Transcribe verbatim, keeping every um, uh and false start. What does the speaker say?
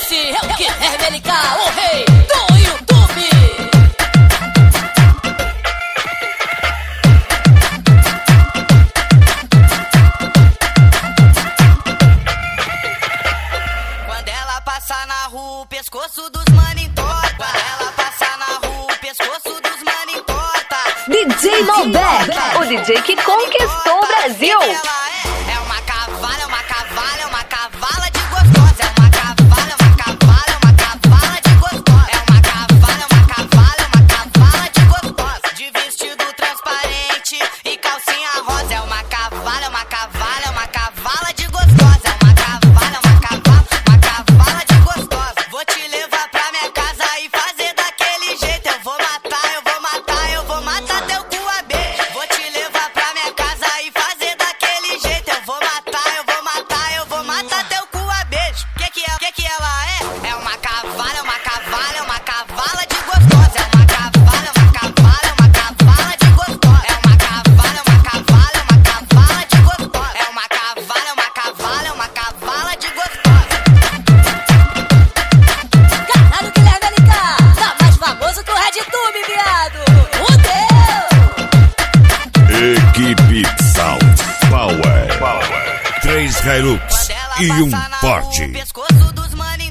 Esse é o Guilherme L K, o rei do YouTube. Quando ela passa na rua, o pescoço dos mano entorta. Quando ela passa na rua, o pescoço dos mano entorta. D J Malbec, o D J que conquistou o Brasil. Ela é, é uma cavala, é uma cavala, é uma cavala de gostosa. É uma cavala, é uma cavala, é uma cavala de gostosa. É uma cavala, é uma cavala, é uma cavala de gostosa. De vestido transparente e calcinha rosa. É uma cavala, é uma cavala, é uma cavala de gostosa. É uma cavala, é uma cavala, uma cavala de gostosa. Vou te levar pra minha casa e fazer daquele jeito. Eu vou matar, eu vou matar, eu vou matar teu cu a beijo. Vou te levar pra minha casa e fazer daquele jeito. Eu vou matar, eu vou matar, eu vou matar teu cu a beijo. Que que é? Que que ela é? É uma cavala, é uma cavala, é uma cavala de gostosa. É uma cavala, é uma cavala, é uma cavala de gostosa. É uma cavala, é uma cavala, é uma cavala de gostosa. É uma cavala, é uma cavala, é uma cavala de gostosa. Caralho, Guilherme L K, tá mais famoso que o RedTube, viado. Fudeu! Equipe Sound Power. Três Hilux Quando ela e um passa na rua, Forte. o pescoço dos mano